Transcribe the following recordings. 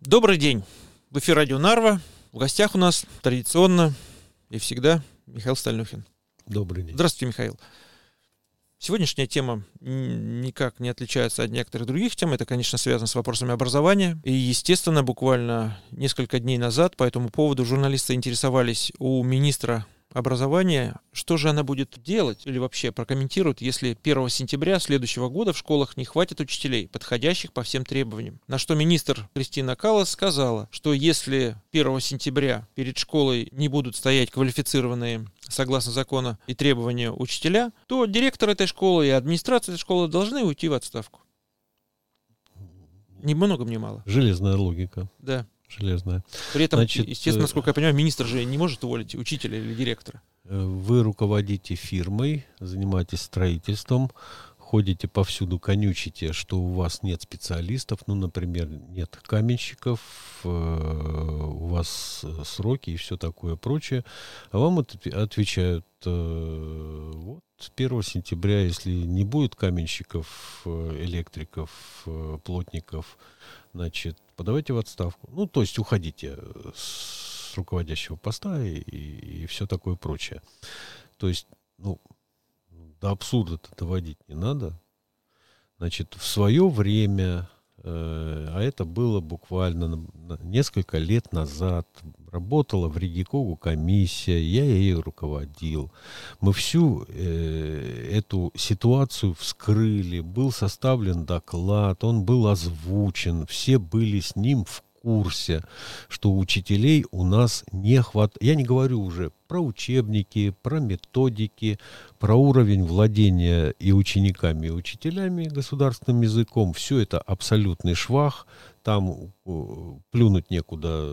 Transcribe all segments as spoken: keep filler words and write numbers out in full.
Добрый день. В эфире радио Нарва. В гостях у нас традиционно и всегда Михаил Стальнухин. Добрый день. Здравствуйте, Михаил. Сегодняшняя тема никак не отличается от некоторых других тем. Это, конечно, связано с вопросами образования. И, естественно, буквально несколько дней назад по этому поводу журналисты интересовались у министра образования, что же она будет делать или вообще прокомментирует, если первого сентября следующего года в школах не хватит учителей, подходящих по всем требованиям. На что министр Кристина Каллас сказала, что если первого сентября перед школой не будут стоять квалифицированные, согласно закону и требованию, учителя, то директор этой школы и администрация этой школы должны уйти в отставку. Ни много, ни мало. Железная логика. Да. Железная. При этом, Значит, естественно, насколько я понимаю, министр же не может уволить учителя или директора. Вы руководите фирмой, занимаетесь строительством, ходите повсюду, конючите, что у вас нет специалистов, ну, например, нет каменщиков, у вас сроки и все такое прочее, а вам отвечают, вот, первого сентября, если не будет каменщиков, электриков, плотников, значит, подавайте в отставку. Ну, то есть уходите с руководящего поста и, и, и все такое прочее. То есть, ну, до абсурда-то доводить не надо. Значит, в свое время, э, а это было буквально на, на несколько лет назад, работала в Регикогу комиссия, я ею руководил. Мы всю э, эту ситуацию вскрыли, был составлен доклад, он был озвучен, все были с ним в курсе, что учителей у нас не хватает. Я не говорю уже про учебники, про методики, про уровень владения и учениками, и учителями государственным языком. Все это абсолютный швах. Там плюнуть некуда,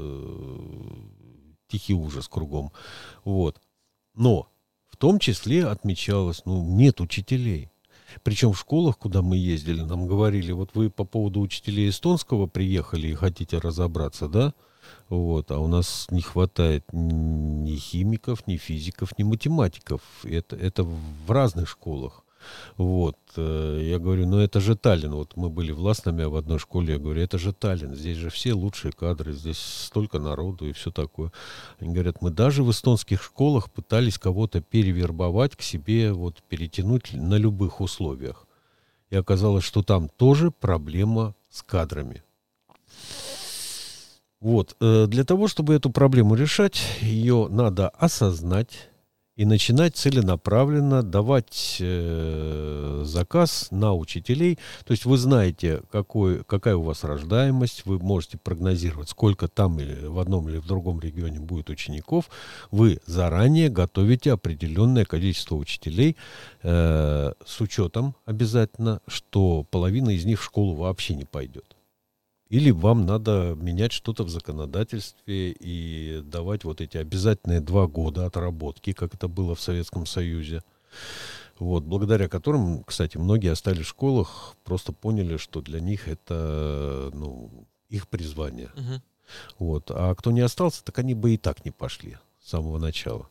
тихий ужас кругом. Вот. Но в том числе отмечалось, ну, нет учителей. Причем в школах, куда мы ездили, нам говорили, вот вы по поводу учителей эстонского приехали и хотите разобраться, да? Вот, а у нас не хватает ни химиков, ни физиков, ни математиков. Это, это в разных школах. Вот, я говорю, ну это же Таллин. Вот мы были властными в одной школе, я говорю, это же Таллин. Здесь же все лучшие кадры, здесь столько народу и все такое. Они говорят, мы даже в эстонских школах пытались кого-то перевербовать к себе, вот перетянуть на любых условиях. И оказалось, что там тоже проблема с кадрами. Вот, для того, чтобы эту проблему решать, ее надо осознать и начинать целенаправленно давать э, заказ на учителей. То есть вы знаете, какой, какая у вас рождаемость, вы можете прогнозировать, сколько там или в одном или в другом регионе будет учеников. Вы заранее готовите определенное количество учителей э, с учетом обязательно, что половина из них в школу вообще не пойдет. Или вам надо менять что-то в законодательстве и давать вот эти обязательные два года отработки, как это было в Советском Союзе. Вот, благодаря которым, кстати, многие остались в школах, просто поняли, что для них это, ну, их призвание. Угу. Вот. А кто не остался, так они бы и так не пошли с самого начала.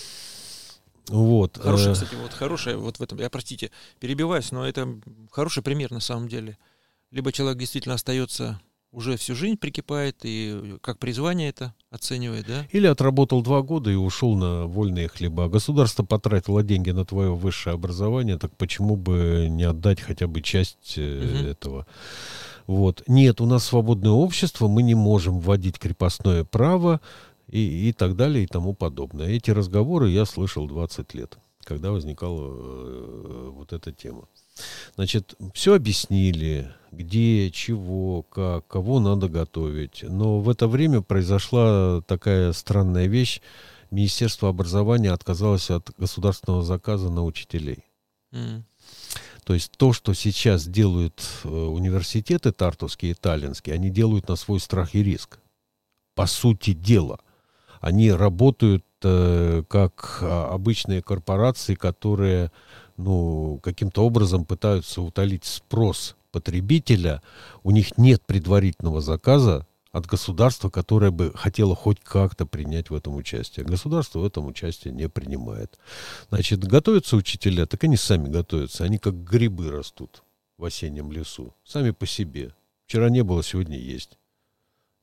Вот. Хороший, кстати, вот хороший, вот в этом, я, простите, перебиваюсь, но это хороший пример на самом деле. Либо человек действительно остается, уже всю жизнь прикипает, и как призвание это оценивает, да? Или отработал два года и ушел на вольные хлеба. Государство потратило деньги на твое высшее образование, так почему бы не отдать хотя бы часть uh-huh. этого? Вот. Нет, у нас свободное общество, мы не можем вводить крепостное право и, и так далее и тому подобное. Эти разговоры я слышал двадцать лет, когда возникала э, вот эта тема. Значит, все объяснили, где, чего, как, кого надо готовить. Но в это время произошла такая странная вещь. Министерство образования отказалось от государственного заказа на учителей. Mm. То есть то, что сейчас делают университеты тартовские и таллинские, они делают на свой страх и риск. По сути дела. Они работают э, как обычные корпорации, которые, ну, каким-то образом пытаются утолить спрос потребителя. У них нет предварительного заказа от государства, которое бы хотело хоть как-то принять в этом участие. Государство в этом участие не принимает. Значит, готовятся учителя, так они сами готовятся. Они как грибы растут в осеннем лесу. Сами по себе. Вчера не было, сегодня есть.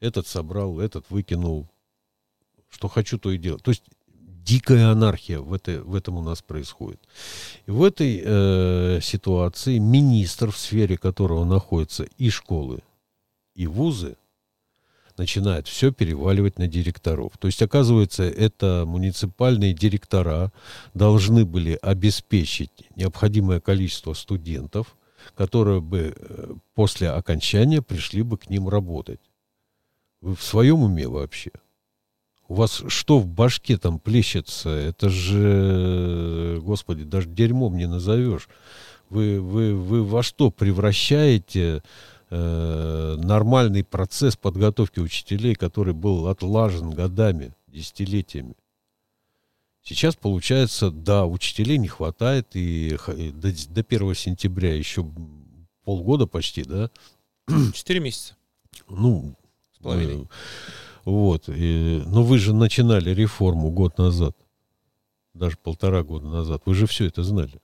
Этот собрал, этот выкинул. Что хочу, то и делаю. То есть дикая анархия в, этой, в этом у нас происходит. И в этой э, ситуации министр, в сфере которого находятся и школы, и вузы, начинает все переваливать на директоров. То есть, оказывается, это муниципальные директора должны были обеспечить необходимое количество студентов, которые бы э, после окончания пришли бы к ним работать. Вы в своем уме вообще? У вас что в башке там плещется? Это же, господи, даже дерьмом не назовешь. Вы, вы, вы во что превращаете э, нормальный процесс подготовки учителей, который был отлажен годами, десятилетиями? Сейчас получается, да, учителей не хватает, и, и до, до первого сентября еще полгода почти, да? Четыре месяца. Ну, с половиной. Э, Вот. И, но вы же начинали реформу год назад. Даже полтора года назад. Вы же все это знали.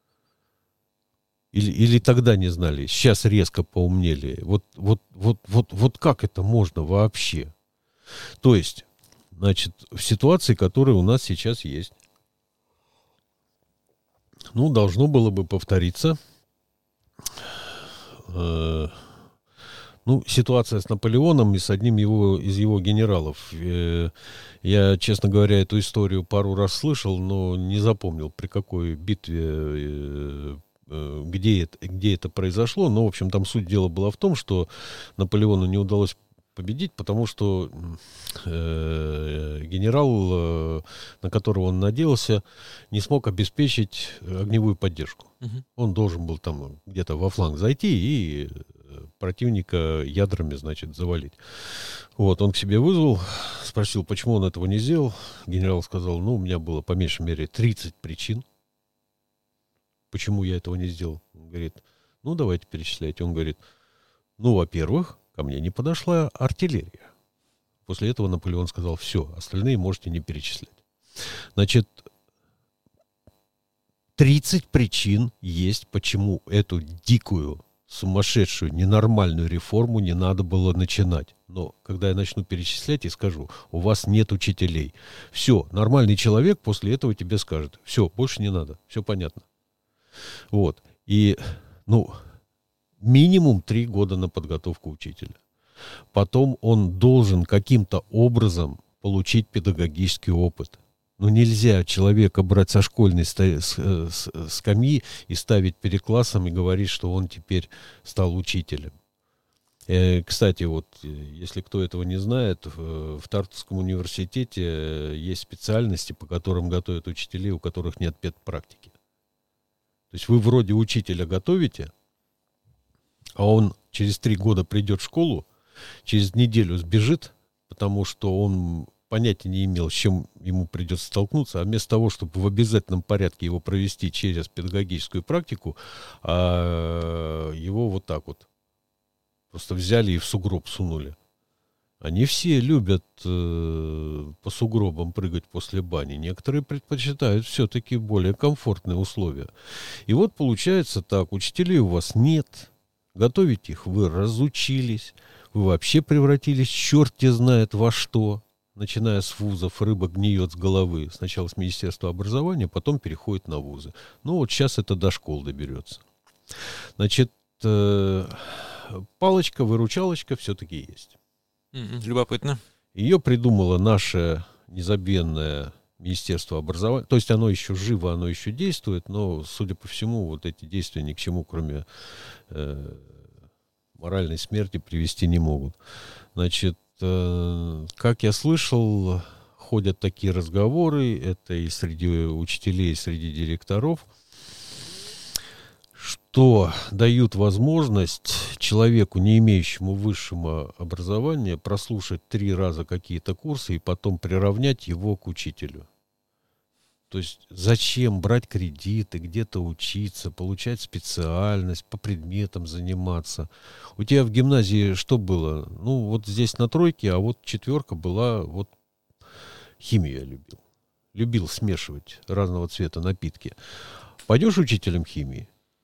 Или, или тогда не знали. Сейчас резко поумнели. Вот, вот, вот, вот, вот как это можно вообще? То есть, значит, в ситуации, которая у нас сейчас есть, ну, должно было бы повториться э, Ну, ситуация с Наполеоном и с одним его, из его генералов. Я, честно говоря, эту историю пару раз слышал, но не запомнил, при какой битве, где это, где это произошло. Но, в общем, там суть дела была в том, что Наполеону не удалось победить, потому что э, генерал, э, на которого он надеялся, не смог обеспечить огневую поддержку. Угу. Он должен был там где-то во фланг зайти и противника ядрами, значит, завалить. Вот, он к себе вызвал, спросил, почему он этого не сделал. Генерал сказал, ну, у меня было по меньшей мере тридцать причин, почему я этого не сделал. Он говорит, ну, давайте перечисляйте. Он говорит, ну, во-первых, ко мне не подошла артиллерия. После этого Наполеон сказал, все, остальные можете не перечислять. Значит, тридцать причин есть, почему эту дикую, сумасшедшую, ненормальную реформу не надо было начинать. Но когда я начну перечислять и скажу, у вас нет учителей. Все, нормальный человек после этого тебе скажет, все, больше не надо, все понятно. Вот. И, ну, минимум три года на подготовку учителя. Потом он должен каким-то образом получить педагогический опыт. Ну, нельзя человека брать со школьной скамьи и ставить перед классом и говорить, что он теперь стал учителем. Кстати, вот, если кто этого не знает, в Тартусском университете есть специальности, по которым готовят учителей, у которых нет педпрактики. То есть вы вроде учителя готовите, а он через три года придет в школу, через неделю сбежит, потому что он понятия не имел, с чем ему придется столкнуться, а вместо того, чтобы в обязательном порядке его провести через педагогическую практику, а его вот так вот просто взяли и в сугроб сунули. Они все любят э, по сугробам прыгать после бани. Некоторые предпочитают все-таки более комфортные условия. И вот получается так, учителей у вас нет, готовить их вы разучились, вы вообще превратились черти знает во что. Начиная с вузов, рыба гниет с головы. Сначала с Министерства образования, потом переходит на вузы. Ну вот сейчас это до школ доберется. Значит, э, палочка-выручалочка все-таки есть. Любопытно. Ее придумало наше незабвенное Министерство образования. То есть оно еще живо, оно еще действует, но, судя по всему, вот эти действия ни к чему, кроме э, моральной смерти, привести не могут. Значит, э, как я слышал, ходят такие разговоры, это и среди учителей, и среди директоров, что дают возможность человеку, не имеющему высшего образования, прослушать три раза какие-то курсы и потом приравнять его к учителю. То есть зачем брать кредиты, где-то учиться, получать специальность, по предметам заниматься? У тебя в гимназии что было? Ну, вот здесь на тройке, а вот четверка была, вот химию я любил. Любил смешивать разного цвета напитки. Пойдешь учителем химии?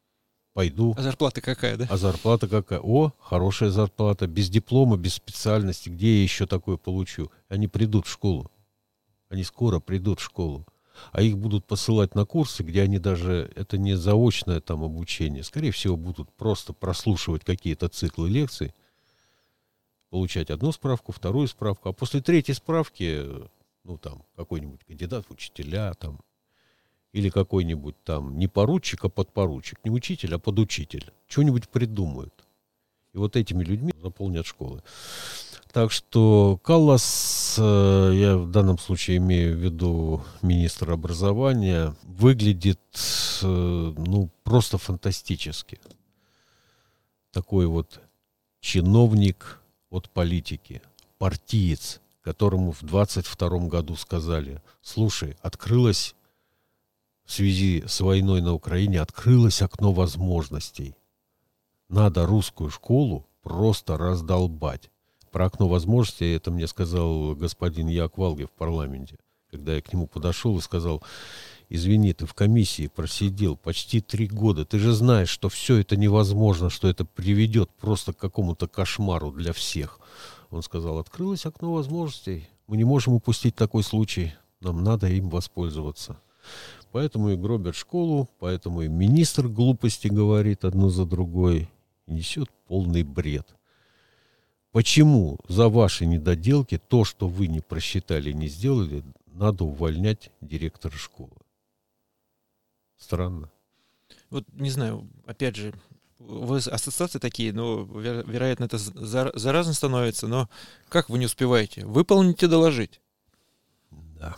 пойду. А зарплата какая, да? А зарплата какая? О, хорошая зарплата, без диплома, без специальности. Где я еще такое получу? Они придут в школу. Они скоро придут в школу. А их будут посылать на курсы, где они даже, это не заочное там обучение, скорее всего, будут просто прослушивать какие-то циклы лекций, получать одну справку, вторую справку, а после третьей справки, ну там, какой-нибудь кандидат в учителя там, или какой-нибудь там не поручик, а подпоручик, не учитель, а подучитель, что-нибудь придумают. И вот этими людьми заполнят школы. Так что Каллас, я в данном случае имею в виду министра образования, выглядит, ну, просто фантастически. Такой вот чиновник от политики, партиец, которому в двадцать втором году сказали: слушай, открылось в связи с войной на Украине, открылось окно возможностей. Надо русскую школу просто раздолбать. Про окно возможностей это мне сказал господин Яак Валге в парламенте, когда я к нему подошел и сказал: извини, ты в комиссии просидел почти три года, ты же знаешь, что все это невозможно, что это приведет просто к какому-то кошмару для всех. Он сказал: открылось окно возможностей, мы не можем упустить такой случай, нам надо им воспользоваться. Поэтому и гробят школу, поэтому и министр глупости говорит одну за другой и несет полный бред. Почему за ваши недоделки, то, что вы не просчитали и не сделали, надо увольнять директора школы? Странно. Вот не знаю, опять же, у вас ассоциации такие, но, веро- вероятно, это зар- заразно становится, но как вы не успеваете? Выполните, доложить. Да.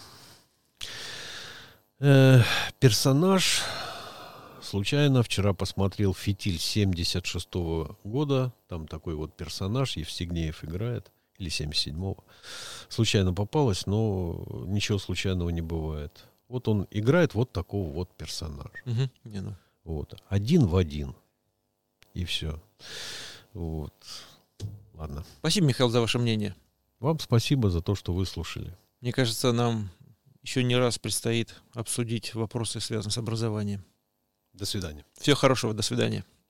Э, персонаж... Случайно вчера посмотрел «Фитиль» семьдесят шестого года. Там такой вот персонаж, Евстигнеев играет. Или семьдесят седьмого. Случайно попалось, но ничего случайного не бывает. Вот он играет вот такого вот персонажа. Угу. Не, ну. Вот. Один в один. И все. Вот. Ладно. Спасибо, Михаил, за ваше мнение. Вам спасибо за то, что выслушали. Мне кажется, нам еще не раз предстоит обсудить вопросы, связанные с образованием. До свидания. Всего хорошего, до свидания.